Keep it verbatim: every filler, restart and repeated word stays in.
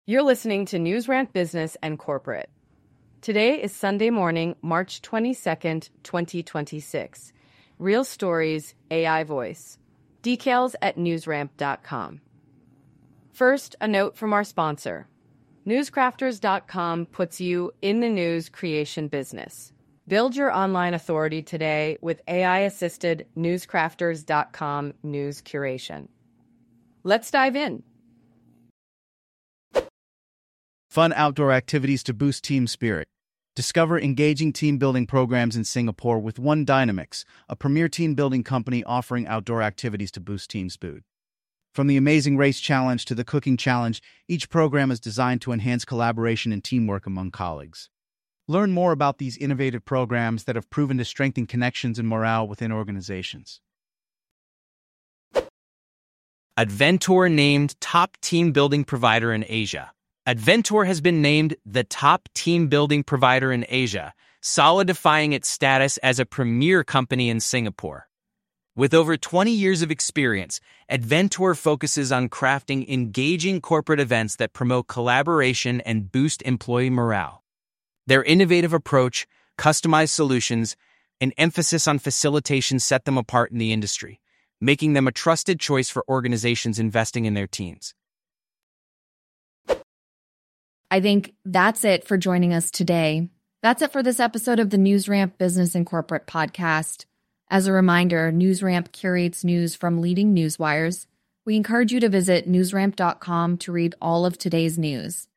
You're listening to News Rant Business and Corporate. Today is Sunday morning, March twenty-second, twenty twenty-six. Real stories, A I voice. Details at newsramp dot com. First, a note from our sponsor. newscrafters dot com puts you in the news creation business. Build your online authority today with A I-assisted newscrafters dot com news curation. Let's dive in. Fun outdoor activities to boost team spirit. Discover engaging team-building programs in Singapore with One Dynamics, a premier team-building company offering outdoor activities to boost team spirit. From the Amazing Race Challenge to the Cooking Challenge, each program is designed to enhance collaboration and teamwork among colleagues. Learn more about these innovative programs that have proven to strengthen connections and morale within organizations. Adventure named top team-building provider in Asia. Adventure has been named the top team-building provider in Asia, solidifying its status as a premier company in Singapore. With over twenty years of experience, Adventure focuses on crafting engaging corporate events that promote collaboration and boost employee morale. Their innovative approach, customized solutions, and emphasis on facilitation set them apart in the industry, making them a trusted choice for organizations investing in their teams. I think that's it for joining us today. That's it for this episode of the NewsRamp Business and Corporate Podcast. As a reminder, NewsRamp curates news from leading news wires. We encourage you to visit newsramp dot com to read all of today's news.